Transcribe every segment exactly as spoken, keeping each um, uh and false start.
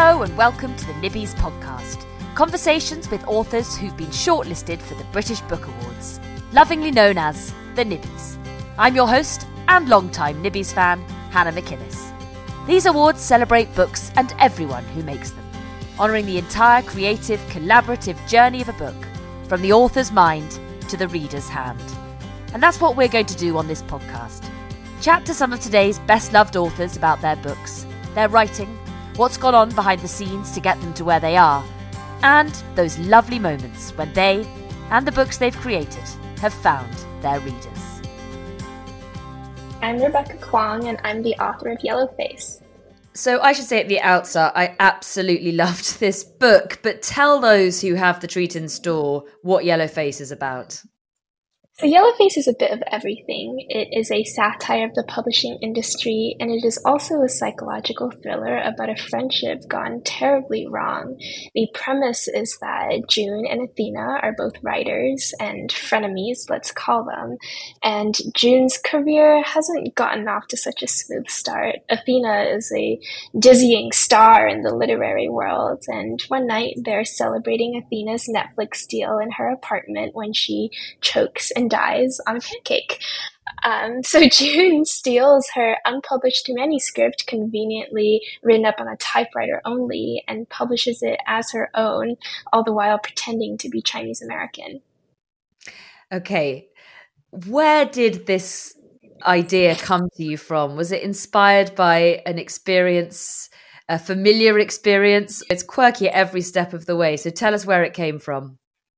Hello and welcome to the Nibbies podcast. Conversations with authors who've been shortlisted for the British Book Awards, lovingly known as the Nibbies. I'm your host and longtime Nibbies fan, Hannah McInnes. These awards celebrate books and everyone who makes them, honouring the entire creative, collaborative journey of a book, from the author's mind to the reader's hand. And that's what we're going to do on this podcast. Chat to some of today's best-loved authors about their books, their writing, what's gone on behind the scenes to get them to where they are, and those lovely moments when they, and the books they've created, have found their readers. I'm Rebecca Kwong, and I'm the author of Yellowface. So I should say at the outset, I absolutely loved this book, but tell those who have the treat in store what Yellowface is about. So Yellowface is a bit of everything. It is a satire of the publishing industry, and it is also a psychological thriller about a friendship gone terribly wrong. The premise is that June and Athena are both writers and frenemies, let's call them, and June's career hasn't gotten off to such a smooth start. Athena is a dizzying star in the literary world, and one night they're celebrating Athena's Netflix deal in her apartment when she chokes and dies on a pancake. Um, so June steals her unpublished manuscript, conveniently written up on a typewriter only, and publishes it as her own, all the while pretending to be Chinese American. Okay, where did this idea come to you from? Was it inspired by an experience, a familiar experience? It's quirky at every step of the way, so tell us where it came from.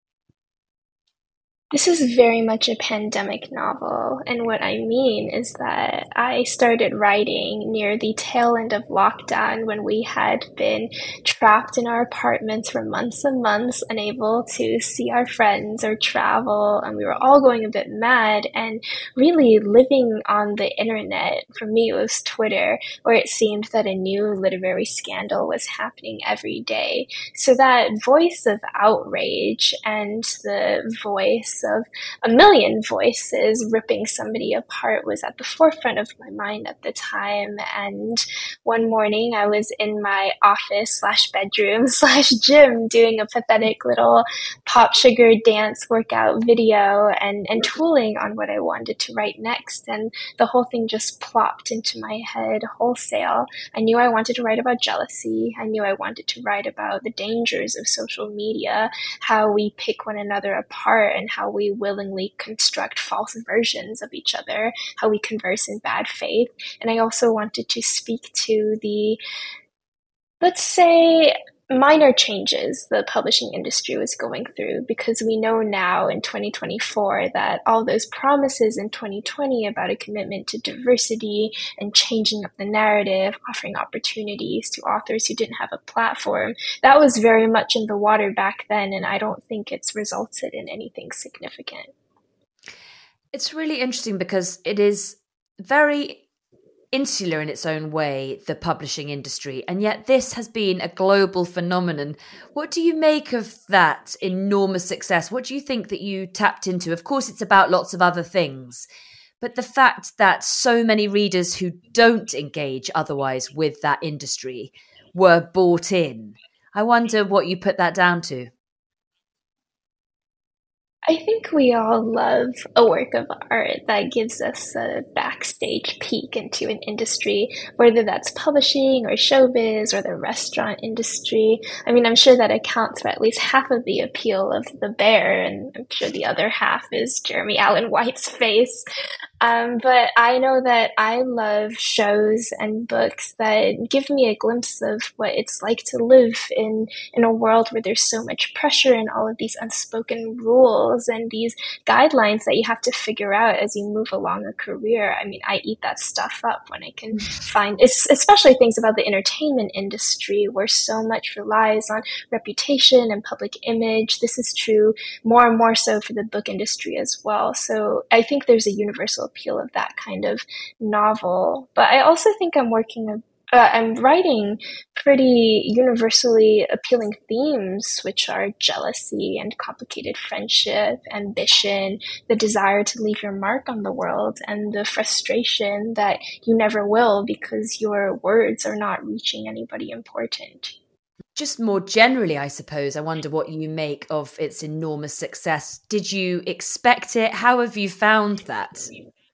This is very much a pandemic novel, and what I mean is that I started writing near the tail end of lockdown when we had been trapped in our apartments for months and months, unable to see our friends or travel, and we were all going a bit mad and really living on the internet. For me, it was Twitter, where it seemed that a new literary scandal was happening every day. So that voice of outrage and the voice of a million voices ripping somebody apart was at the forefront of my mind at the time. And one morning I was in my office slash bedroom slash gym doing a pathetic little pop sugar dance workout video and, and tooling on what I wanted to write next. And the whole thing just plopped into my head wholesale. I knew I wanted to write about jealousy. I knew I wanted to write about the dangers of social media, how we pick one another apart and how we willingly construct false versions of each other, how we converse in bad faith. And I also wanted to speak to the, let's say, minor changes the publishing industry was going through, because we know now in twenty twenty-four that all those promises in twenty twenty about a commitment to diversity and changing up the narrative, offering opportunities to authors who didn't have a platform, that was very much in the water back then, and I don't think it's resulted in anything significant. It's really interesting because it is very insular in its own way, the publishing industry, and yet this has been a global phenomenon. What do you make of that enormous success? What do you think that you tapped into? Of course, it's about lots of other things, but the fact that so many readers who don't engage otherwise with that industry were bought in, I wonder what you put that down to. I think we all love a work of art that gives us a backstage peek into an industry, whether that's publishing or showbiz or the restaurant industry. I mean, I'm sure that accounts for at least half of the appeal of The Bear, and I'm sure the other half is Jeremy Allen White's face. Um, but I know that I love shows and books that give me a glimpse of what it's like to live in, in a world where there's so much pressure and all of these unspoken rules and these guidelines that you have to figure out as you move along a career. I mean, I eat that stuff up when I can find, it's especially things about the entertainment industry where so much relies on reputation and public image. This is true more and more so for the book industry as well. So I think there's a universal appeal of that kind of novel. But I also think I'm working Uh, I'm writing pretty universally appealing themes, which are jealousy and complicated friendship, ambition, the desire to leave your mark on the world, and the frustration that you never will because your words are not reaching anybody important. Just more generally, I suppose, I wonder what you make of its enormous success. Did you expect it? How have you found that?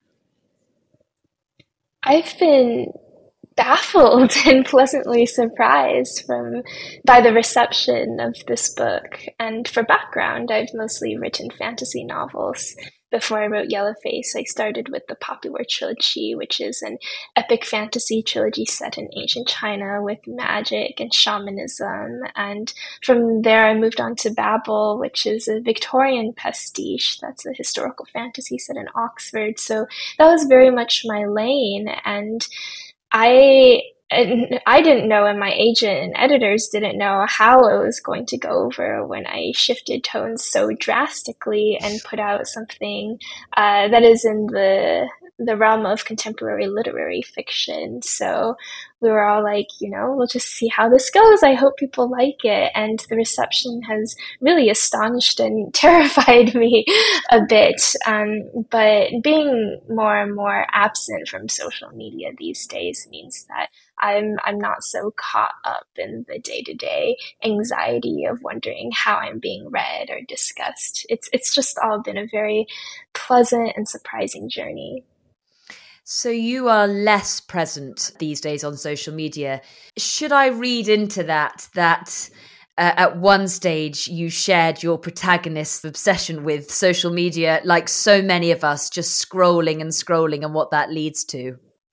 I've been baffled and pleasantly surprised from by the reception of this book. And for background, I've mostly written fantasy novels. Before I wrote Yellowface, I started with the Popular Trilogy, which is an epic fantasy trilogy set in ancient China with magic and shamanism. And from there, I moved on to Babel, which is a Victorian pastiche. That's a historical fantasy set in Oxford. So that was very much my lane. And I and I didn't know, and my agent and editors didn't know how it was going to go over when I shifted tones so drastically and put out something uh, that is in the the realm of contemporary literary fiction. So we were all like, you know, we'll just see how this goes. I hope people like it. And the reception has really astonished and terrified me a bit. Um, but being more and more absent from social media these days means that I'm I'm not so caught up in the day-to-day anxiety of wondering how I'm being read or discussed. It's it's just all been a very pleasant and surprising journey. So you are less present these days on social media. Should I read into that, that uh, at one stage you shared your protagonist's obsession with social media, like so many of us, just scrolling and scrolling, and what that leads to?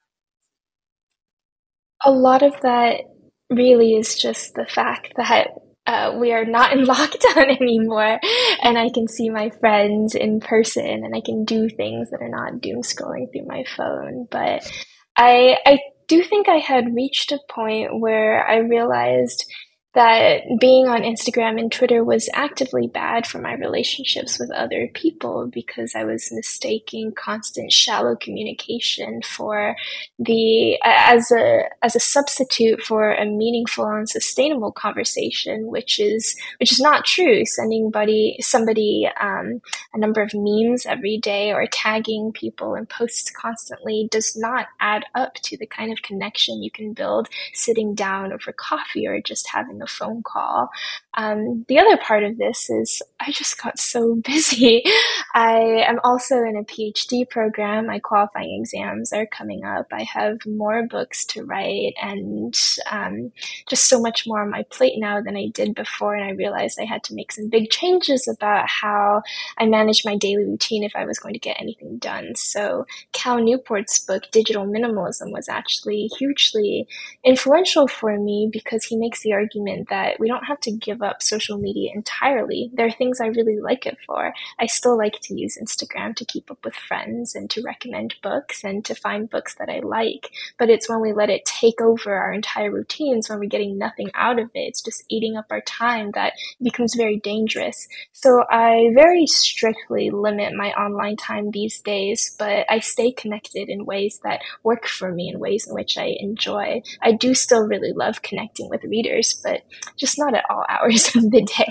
A lot of that really is just the fact that Uh, we are not in lockdown anymore, and I can see my friends in person, and I can do things that are not doom scrolling through my phone. But I I do think I had reached a point where I realized that being on Instagram and Twitter was actively bad for my relationships with other people, because I was mistaking constant shallow communication for the as a as a substitute for a meaningful and sustainable conversation, which is which is not true. Sending buddy somebody um, a number of memes every day or tagging people in posts constantly does not add up to the kind of connection you can build sitting down over coffee or just having a phone call. Um, the other part of this is I just got so busy. I am also in a PhD program. My qualifying exams are coming up. I have more books to write and um, just so much more on my plate now than I did before. And I realized I had to make some big changes about how I manage my daily routine if I was going to get anything done. So Cal Newport's book, Digital Minimalism, was actually hugely influential for me, because he makes the argument that we don't have to give up social media entirely. There are things I really like it for. I still like to use Instagram to keep up with friends and to recommend books and to find books that I like. But it's when we let it take over our entire routines, when we're getting nothing out of it, it's just eating up our time, that it becomes very dangerous. So I very strictly limit my online time these days, but I stay connected in ways that work for me, in ways in which I enjoy. I do still really love connecting with readers, but just not at all hours of the day.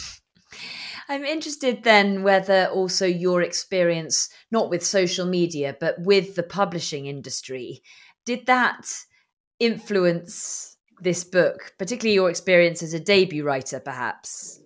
I'm interested then whether also your experience, not with social media, but with the publishing industry, did that influence this book, particularly your experience as a debut writer, perhaps?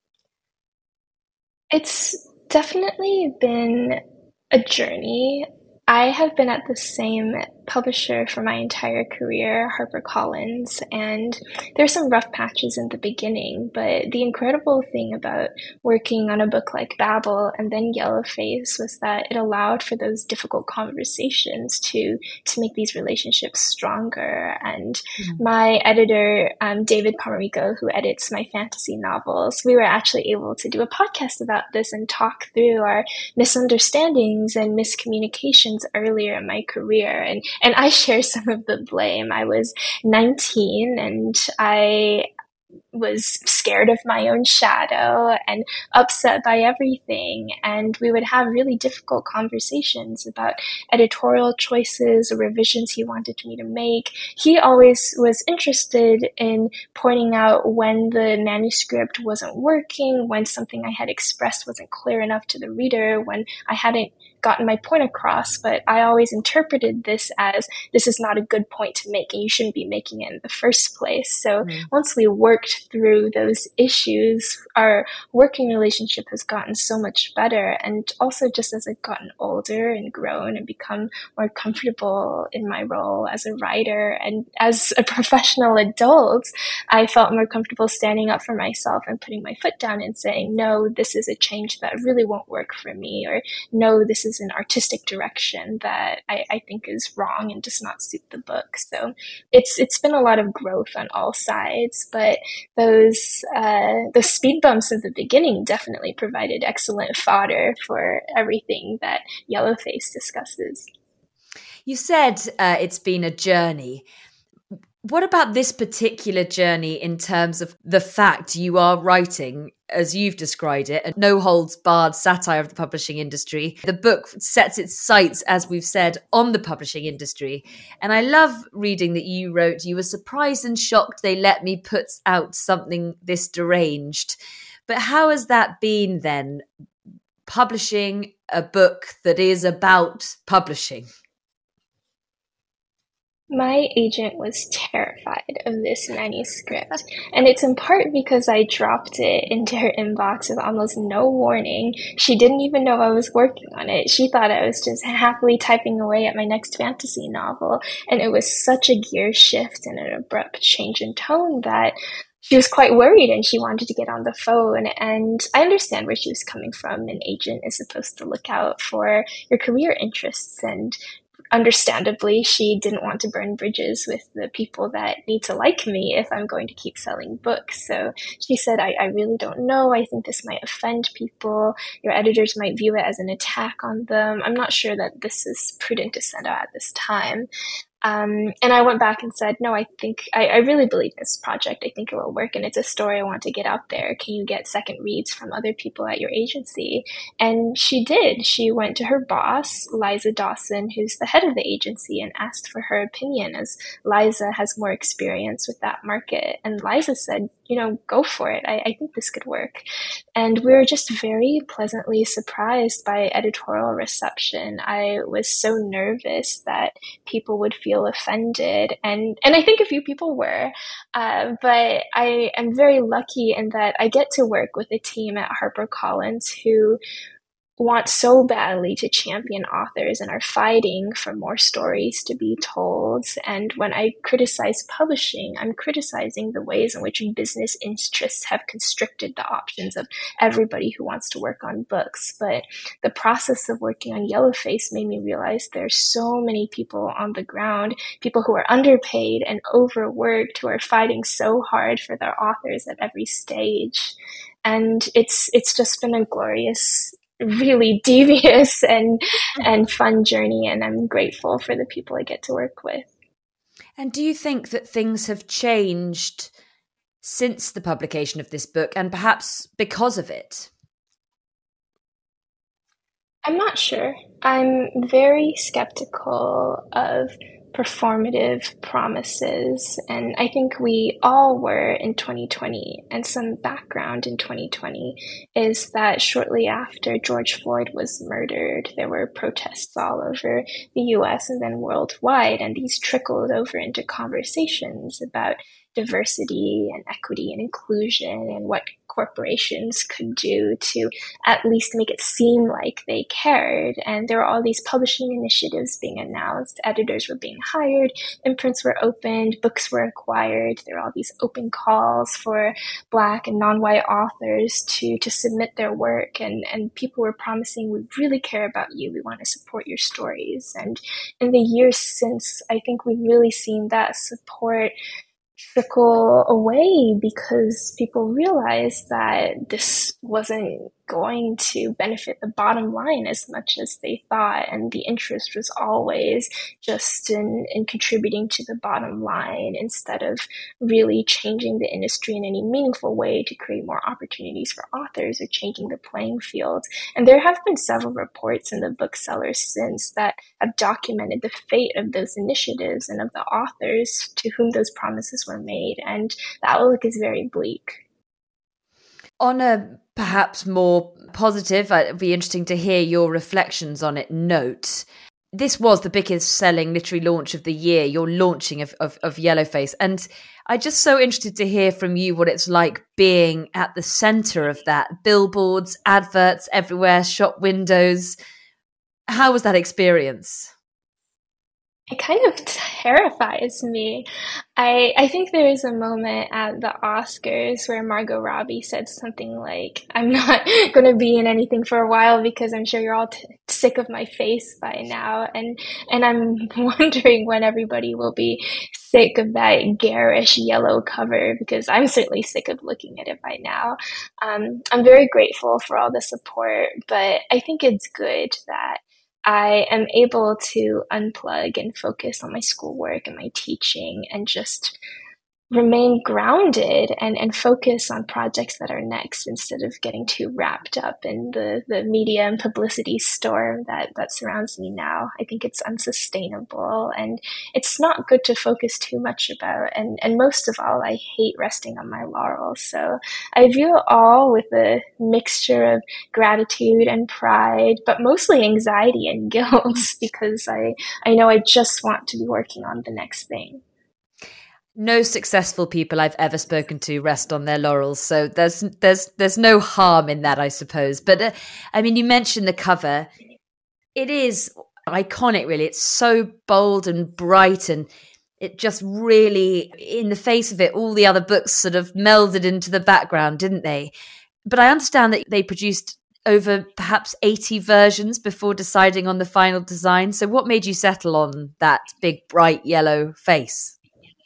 It's definitely been a journey. I have been at the same publisher for my entire career, HarperCollins, and there's some rough patches in the beginning, but the incredible thing about working on a book like Babel and then Yellowface was that it allowed for those difficult conversations to to make these relationships stronger. And mm-hmm. my editor, um, David Pomerico, who edits my fantasy novels, we were actually able to do a podcast about this and talk through our misunderstandings and miscommunications earlier in my career. And And I share some of the blame. I was nineteen and I was scared of my own shadow and upset by everything. And we would have really difficult conversations about editorial choices or revisions he wanted me to make. He always was interested in pointing out when the manuscript wasn't working, when something I had expressed wasn't clear enough to the reader, when I hadn't gotten my point across, but I always interpreted this as this is not a good point to make and you shouldn't be making it in the first place. So mm. once we worked worked through those issues, our working relationship has gotten so much better. And also just as I've gotten older and grown and become more comfortable in my role as a writer and as a professional adult, I felt more comfortable standing up for myself and putting my foot down and saying, no, this is a change that really won't work for me, or no, this is an artistic direction that I, I think is wrong and does not suit the book. So it's it's been a lot of growth on all sides, but those uh, those speed bumps at the beginning definitely provided excellent fodder for everything that Yellowface discusses. You said uh, it's been a journey. What about this particular journey in terms of the fact you are writing, as you've described it, a no-holds-barred satire of the publishing industry? The book sets its sights, as we've said, on the publishing industry. And I love reading that you wrote, you were surprised and shocked they let me put out something this deranged. But how has that been then, publishing a book that is about publishing? My agent was terrified of this manuscript, and it's in part because I dropped it into her inbox with almost no warning. She didn't even know I was working on it. She thought I was just happily typing away at my next fantasy novel, and it was such a gear shift and an abrupt change in tone that she was quite worried and she wanted to get on the phone. And I understand where she was coming from. An agent is supposed to look out for your career interests, and understandably, she didn't want to burn bridges with the people that need to like me if I'm going to keep selling books. So she said, I, I really don't know. I think this might offend people. Your editors might view it as an attack on them. I'm not sure that this is prudent to send out at this time. Um, and I went back and said, no, I think, I, I really believe this project. I think it will work, and it's a story I want to get out there. Can you get second reads from other people at your agency? And she did. She went to her boss, Liza Dawson, who's the head of the agency, and asked for her opinion, as Liza has more experience with that market. And Liza said, you know, go for it. I, I think this could work. And we were just very pleasantly surprised by editorial reception. I was so nervous that people would feel offended. And, and I think a few people were. Uh, but I am very lucky in that I get to work with a team at HarperCollins who want so badly to champion authors and are fighting for more stories to be told. And when I criticize publishing, I'm criticizing the ways in which business interests have constricted the options of everybody who wants to work on books. But the process of working on Yellowface made me realize there's so many people on the ground, people who are underpaid and overworked, who are fighting so hard for their authors at every stage. And it's it's just been a glorious, really devious and and fun journey, and I'm grateful for the people I get to work with. And do you think that things have changed since the publication of this book, and perhaps because of it? I'm not sure. I'm very skeptical of performative promises, and I think we all were in twenty twenty. And some background in twenty twenty is that shortly after George Floyd was murdered, there were protests all over the U S and then worldwide, and these trickled over into conversations about diversity and equity and inclusion and what corporations could do to at least make it seem like they cared. And there were all these publishing initiatives being announced. Editors were being hired, imprints were opened, books were acquired. There were all these open calls for Black and non-white authors to, to submit their work. And, and people were promising, we really care about you. We want to support your stories. And in the years since, I think we've really seen that support trickle away because people realized that this wasn't going to benefit the bottom line as much as they thought, and the interest was always just in, in contributing to the bottom line instead of really changing the industry in any meaningful way to create more opportunities for authors or changing the playing field. And there have been several reports in the booksellers since that have documented the fate of those initiatives and of the authors to whom those promises were made, and the outlook is very bleak. On a perhaps more positive, it'd be interesting to hear your reflections on it, note, this was the biggest selling literary launch of the year, your launching of, of, of Yellowface. And I'm just so interested to hear from you what it's like being at the center of that. Billboards, adverts everywhere, shop windows. How was that experience? It kind of terrifies me. I I think there is a moment at the Oscars where Margot Robbie said something like, "I'm not going to be in anything for a while because I'm sure you're all t- sick of my face by now." And and I'm wondering when everybody will be sick of that garish yellow cover, because I'm certainly sick of looking at it by now. Um, I'm very grateful for all the support, but I think it's good that I am able to unplug and focus on my schoolwork and my teaching and just remain grounded and, and focus on projects that are next, instead of getting too wrapped up in the, the media and publicity storm that, that surrounds me now. I think it's unsustainable, and it's not good to focus too much about. And, and most of all, I hate resting on my laurels. So I view it all with a mixture of gratitude and pride, but mostly anxiety and guilt because I, I know I just want to be working on the next thing. No successful people I've ever spoken to rest on their laurels, so there's there's there's no harm in that, I suppose. But uh, I mean, you mentioned the cover. It is iconic, really. It's so bold and bright, and it just really, in the face of it, all the other books sort of melded into the background, didn't they? But I understand that they produced over perhaps eighty versions before deciding on the final design. So what made you settle on that big, bright yellow face?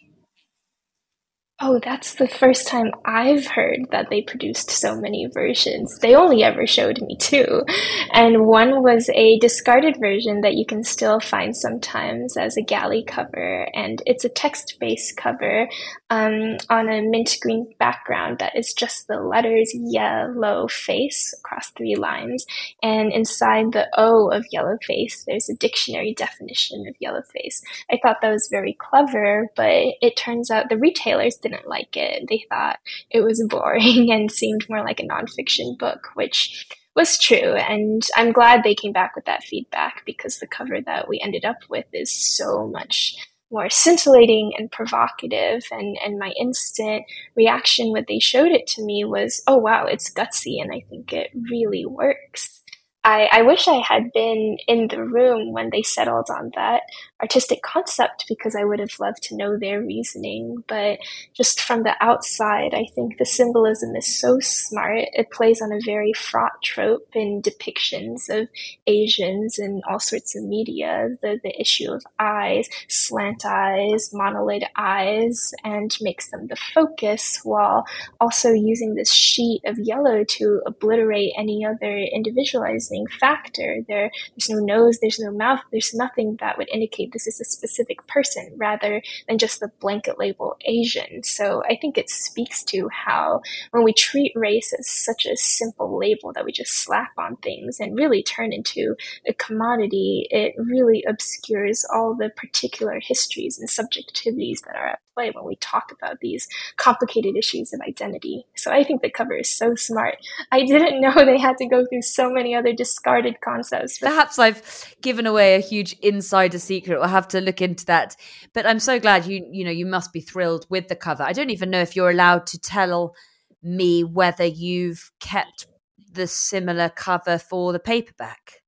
Oh, that's the first time I've heard that they produced so many versions. They only ever showed me two. And one was a discarded version that you can still find sometimes as a galley cover. And it's a text-based cover um, on a mint green background that is just the letters yellow face across three lines. And inside the O of yellow face, there's a dictionary definition of yellow face. I thought that was very clever, but it turns out the retailers didn't didn't like it. They thought it was boring and seemed more like a nonfiction book, which was true. And I'm glad they came back with that feedback, because the cover that we ended up with is so much more scintillating and provocative. And, and my instant reaction when they showed it to me was, oh, wow, it's gutsy. And I think it really works. I, I wish I had been in the room when they settled on that artistic concept, because I would have loved to know their reasoning. But just from the outside, I think the symbolism is so smart. It plays on a very fraught trope in depictions of Asians in all sorts of media. The, the issue of eyes, slant eyes, monolid eyes, and makes them the focus, while also using this sheet of yellow to obliterate any other individualizing factor. There, there's no nose, there's no mouth, there's nothing that would indicate this is a specific person, rather than just the blanket label Asian. So I think it speaks to how, when we treat race as such a simple label that we just slap on things and really turn into a commodity, it really obscures all the particular histories and subjectivities that are at play when we talk about these complicated issues of identity. So I think the cover is so smart. I didn't know they had to go through so many other discarded concepts. Perhaps I've given away a huge insider secret. We'll have to look into that. But I'm so glad you, you know, you must be thrilled with the cover. I don't even know if you're allowed to tell me whether you've kept the similar cover for the paperback.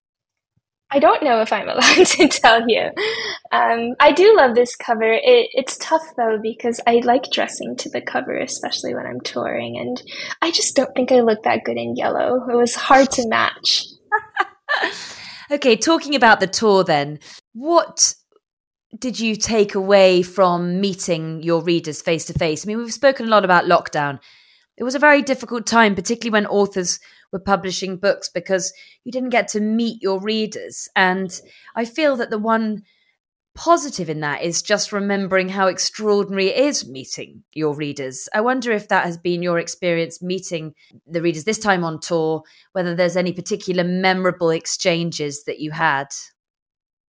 I don't know if I'm allowed to tell you. Um, I do love this cover. It, it's tough, though, because I like dressing to the cover, especially when I'm touring, and I just don't think I look that good in yellow. It was hard to match. Okay, talking about the tour then, what did you take away from meeting your readers face to face? I mean, we've spoken a lot about lockdown. It was a very difficult time, particularly when authors were publishing books, because you didn't get to meet your readers. And I feel that the one positive in that is just remembering how extraordinary it is meeting your readers. I wonder if that has been your experience meeting the readers this time on tour, whether there's any particular memorable exchanges that you had.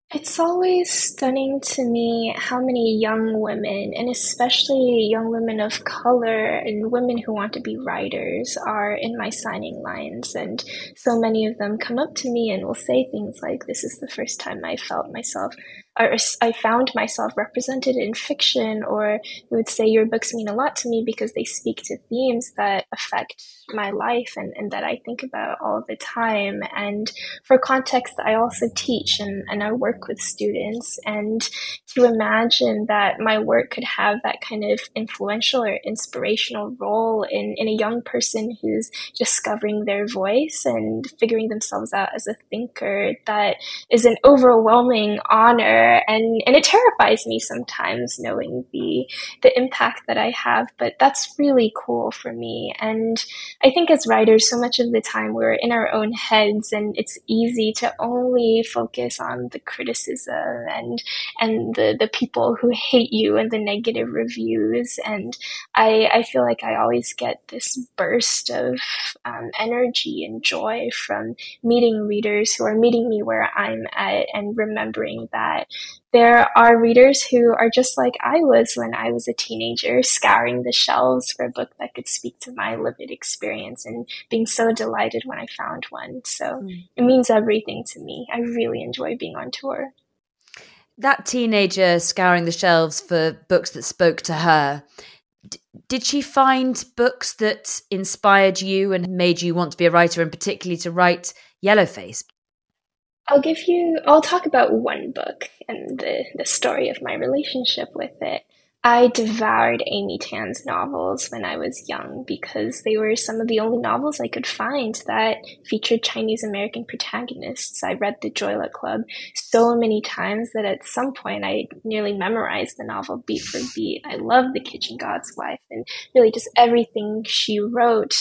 It's always stunning to me how many young women, and especially young women of color and women who want to be writers, are in my signing lines. And so many of them come up to me and will say things like, "This is the first time I felt myself, or I found myself represented in fiction," or they would say, "Your books mean a lot to me because they speak to themes that affect my life and, and that I think about all the time." And for context, I also teach and, and I work with students, and to imagine that my work could have that kind of influential or inspirational role in, in a young person who's discovering their voice and figuring themselves out as a thinker, that is an overwhelming honor, and, and it terrifies me sometimes knowing the the impact that I have, but that's really cool for me. And I think as writers, so much of the time we're in our own heads, and it's easy to only focus on the criticism and and the, the people who hate you and the negative reviews. And I, I feel like I always get this burst of um, energy and joy from meeting readers who are meeting me where I'm at, and remembering that there are readers who are just like I was when I was a teenager, scouring the shelves for a book that could speak to my lived experience, and being so delighted when I found one. So mm. It means everything to me. I really enjoy being on tour. That teenager scouring the shelves for books that spoke to her, d- did she find books that inspired you and made you want to be a writer, and particularly to write Yellowface? I'll give you, I'll talk about one book and the, the story of my relationship with it. I devoured Amy Tan's novels when I was young because they were some of the only novels I could find that featured Chinese American protagonists. I read The Joy Luck Club so many times that at some point I nearly memorized the novel beat for beat. I love The Kitchen God's Wife and really just everything she wrote.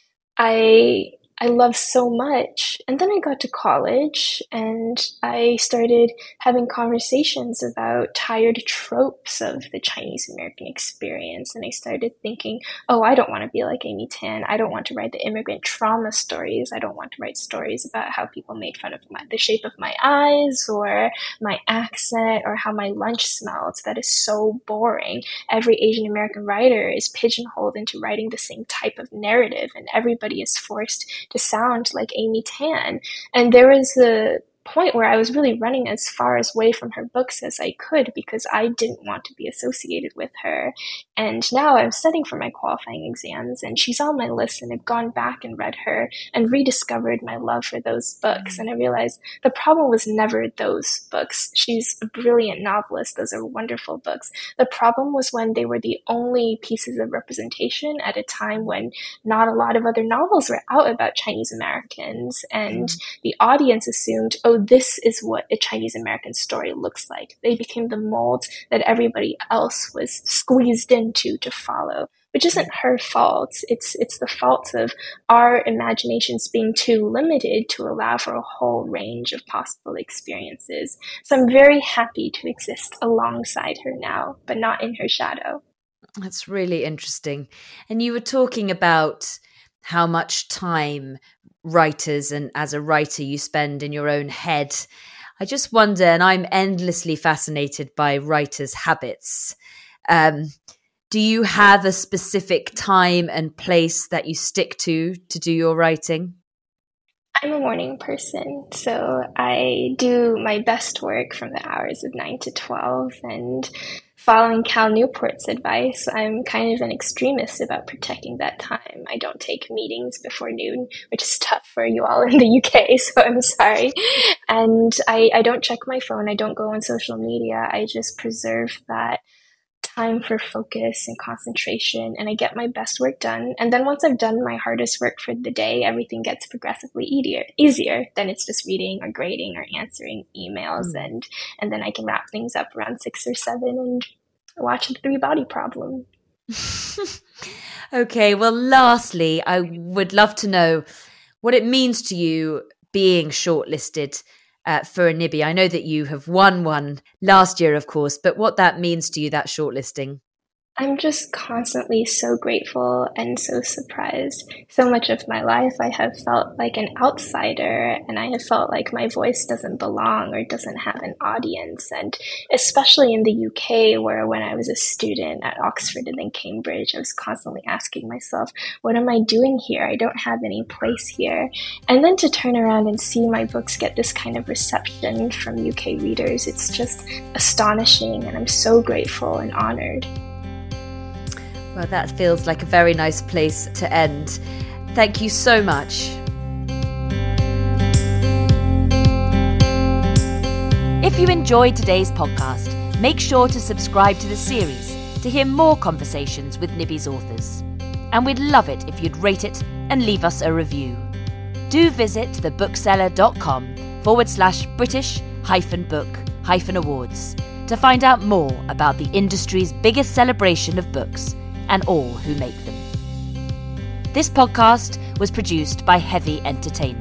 I I love so much. And then I got to college and I started having conversations about tired tropes of the Chinese American experience. And I started thinking, oh, I don't want to be like Amy Tan. I don't want to write the immigrant trauma stories. I don't want to write stories about how people made fun of my, the shape of my eyes or my accent or how my lunch smelled. That is so boring. Every Asian American writer is pigeonholed into writing the same type of narrative, and everybody is forced to sound like Amy Tan. And there was a point where I was really running as far away from her books as I could because I didn't want to be associated with her. And now I'm studying for my qualifying exams, and she's on my list, and I've gone back and read her and rediscovered my love for those books. And I realized the problem was never those books. She's a brilliant novelist. Those are wonderful books. The problem was when they were the only pieces of representation at a time when not a lot of other novels were out about Chinese Americans, and mm. the audience assumed, oh, this is what a Chinese American story looks like. They became the mold that everybody else was squeezed into to follow, which isn't her fault. It's it's the fault of our imaginations being too limited to allow for a whole range of possible experiences. So I'm very happy to exist alongside her now, but not in her shadow. That's really interesting. And you were talking about how much time writers and as a writer you spend in your own head. I just wonder, and I'm endlessly fascinated by writers' habits. Um, do you have a specific time and place that you stick to to do your writing? I'm a morning person, so I do my best work from the hours of nine to twelve, and following Cal Newport's advice, I'm kind of an extremist about protecting that time. I don't take meetings before noon, which is tough for you all in the U K, so I'm sorry. And I, I don't check my phone. I don't go on social media. I just preserve that time for focus and concentration, and I get my best work done. And then once I've done my hardest work for the day, everything gets progressively easier. Easier. Then it's just reading or grading or answering emails, mm. and and then I can wrap things up around six or seven and watch The Three Body Problem. Okay, well, lastly, I would love to know what it means to you being shortlisted Uh, for a Nibby. I know that you have won one last year, of course, but what that means to you, that shortlisting. I'm just constantly so grateful and so surprised. So much of my life, I have felt like an outsider, and I have felt like my voice doesn't belong or doesn't have an audience. And especially in the U K, where when I was a student at Oxford and then Cambridge, I was constantly asking myself, what am I doing here? I don't have any place here. And then to turn around and see my books get this kind of reception from U K readers, it's just astonishing, and I'm so grateful and honored. Well, that feels like a very nice place to end. Thank you so much. If you enjoyed today's podcast, make sure to subscribe to the series to hear more conversations with Nibby's authors. And we'd love it if you'd rate it and leave us a review. Do visit thebookseller.com forward slash British hyphen book hyphen awards to find out more about the industry's biggest celebration of books and all who make them. This podcast was produced by Heavy Entertainment.